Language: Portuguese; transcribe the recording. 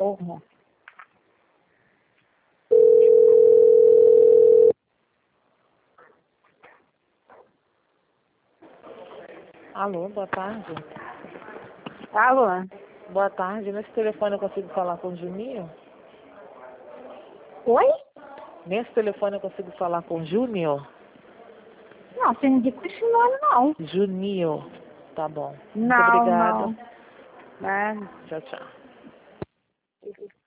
cachorro. Alô, boa tarde. Alô? Boa tarde. Nesse telefone eu consigo falar com o Juninho? Oi? Nesse telefone eu consigo falar com o Júnior? Não, você não diz esse nome, não. Juninho. Tá bom. Muito Não, obrigada. não. Né? Tchau, tchau.